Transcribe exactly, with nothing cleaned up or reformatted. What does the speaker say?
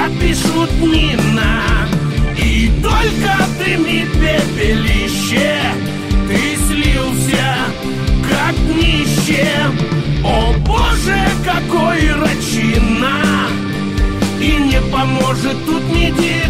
как пишут Нина. И только дымит пепелище, ты слился, как днище. О боже, какой рачина! И не поможет тут ни день.